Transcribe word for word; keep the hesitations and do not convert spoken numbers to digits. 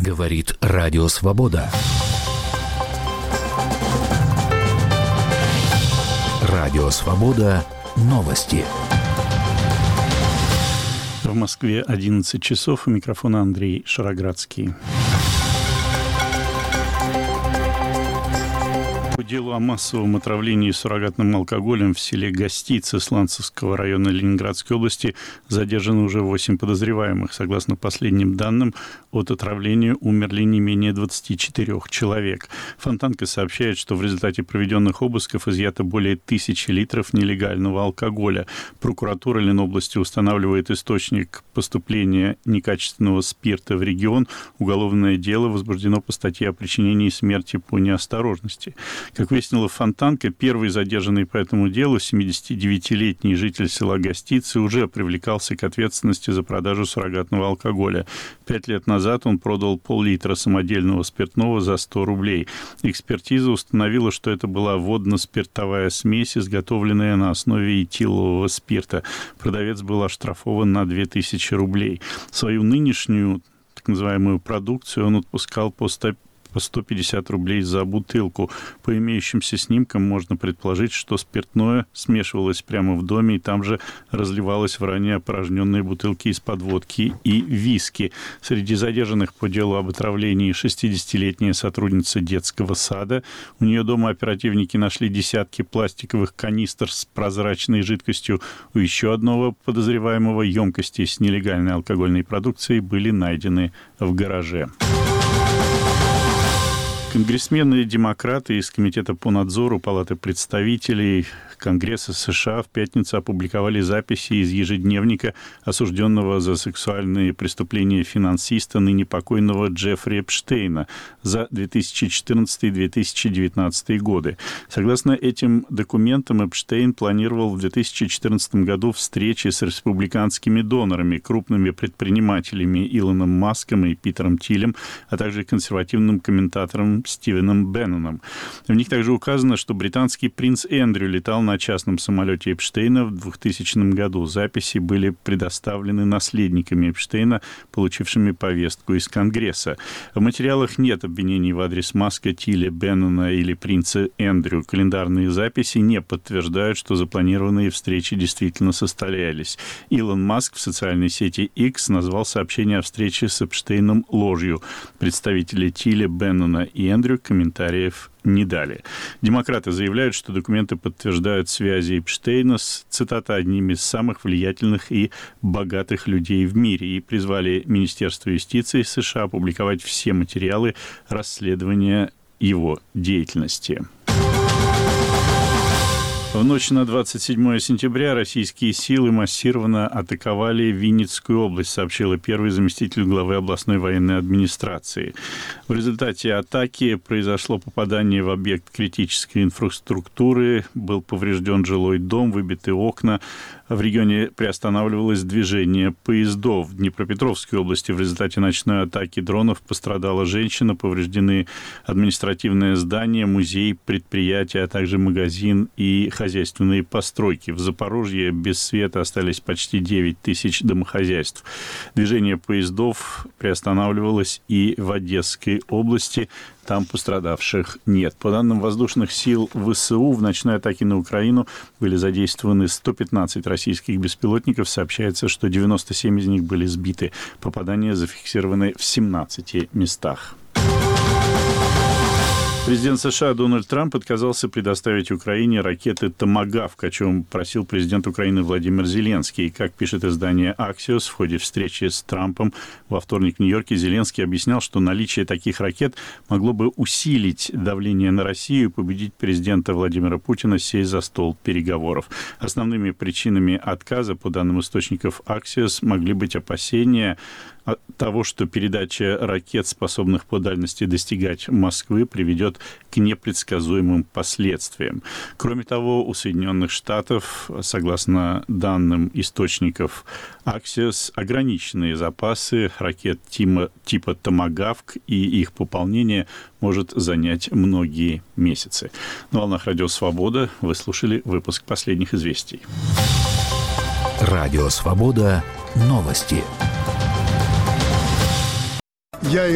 Говорит Радио Свобода. Радио Свобода. Новости. В Москве одиннадцать часов. У микрофона Андрей Шароградский. По делу о массовом отравлении суррогатным алкоголем в селе Гостицы Сланцевского района Ленинградской области задержаны уже восемь подозреваемых. Согласно последним данным, от отравления умерли не менее двадцати четырёх человек. Фонтанка сообщает, что в результате проведенных обысков изъято более тысячи литров нелегального алкоголя. Прокуратура Ленобласти устанавливает источник поступления некачественного спирта в регион. Уголовное дело возбуждено по статье о причинении смерти по неосторожности. Как выяснила Фонтанка, первый задержанный по этому делу, семидесятидевятилетний житель села Гостицы, уже привлекался к ответственности за продажу суррогатного алкоголя. Пять лет назад он продал пол-литра самодельного спиртного за сто рублей. Экспертиза установила, что это была водно-спиртовая смесь, изготовленная на основе этилового спирта. Продавец был оштрафован на две тысячи рублей. Свою нынешнюю, так называемую, продукцию он отпускал по сто по сто пятьдесят рублей за бутылку. По имеющимся снимкам можно предположить, что спиртное смешивалось прямо в доме и там же разливалось в ранее опорожненные бутылки из-под водки и виски. Среди задержанных по делу об отравлении шестидесятилетняя сотрудница детского сада. У нее дома оперативники нашли десятки пластиковых канистр с прозрачной жидкостью. У еще одного подозреваемого емкости с нелегальной алкогольной продукцией были найдены в гараже. Конгрессмены-демократы из Комитета по надзору Палаты представителей Конгресса США в пятницу опубликовали записи из ежедневника осужденного за сексуальные преступления финансиста, ныне покойного Джеффри Эпштейна за две тысячи четырнадцатый - две тысячи девятнадцатый годы. Согласно этим документам, Эпштейн планировал в две тысячи четырнадцатом году встречи с республиканскими донорами, крупными предпринимателями Илоном Маском и Питером Тилем, а также консервативным комментатором Стивеном Бенноном. В них также указано, что британский принц Эндрю летал на частном самолете Эпштейна в двухтысячном году. Записи были предоставлены наследниками Эпштейна, получившими повестку из Конгресса. В материалах нет обвинений в адрес Маска, Тиля, Беннона или принца Эндрю. Календарные записи не подтверждают, что запланированные встречи действительно состоялись. Илон Маск в социальной сети X назвал сообщение о встрече с Эпштейном ложью. Представители Тиля, Беннона и Эндрю комментариев не дали. Демократы заявляют, что документы подтверждают связи Эпштейна с, цитата, одними из самых влиятельных и богатых людей в мире, и призвали Министерство юстиции США опубликовать все материалы расследования его деятельности. В ночь на двадцать седьмое сентября российские силы массированно атаковали Винницкую область, сообщила первый заместитель главы областной военной администрации. В результате атаки произошло попадание в объект критической инфраструктуры, был поврежден жилой дом, выбиты окна. В регионе приостанавливалось движение поездов. В Днепропетровской области в результате ночной атаки дронов пострадала женщина, повреждены административное здание, музей, предприятие, а также магазин и хозяйственные постройки. В Запорожье без света остались почти девять тысяч домохозяйств. Движение поездов приостанавливалось и в Одесской области. Там пострадавших нет. По данным воздушных сил ВСУ, в ночной атаке на Украину были задействованы сто пятнадцать российских беспилотников. Сообщается, что девяносто семь из них были сбиты. Попадания зафиксированы в семнадцати местах. Президент США Дональд Трамп отказался предоставить Украине ракеты «Томагавк», о чем просил президент Украины Владимир Зеленский. Как пишет издание «Аксиос», в ходе встречи с Трампом во вторник в Нью-Йорке Зеленский объяснял, что наличие таких ракет могло бы усилить давление на Россию и побудить президента Владимира Путина сесть за стол переговоров. Основными причинами отказа, по данным источников «Аксиос», могли быть опасения от того, что передача ракет, способных по дальности достигать Москвы, приведет к непредсказуемым последствиям. Кроме того, у Соединенных Штатов, согласно данным источников Axios, ограниченные запасы ракет типа «Томагавк», и их пополнение может занять многие месяцы. На волнах Радио Свобода вы слушали выпуск последних известий. Радио Свобода. Новости. Я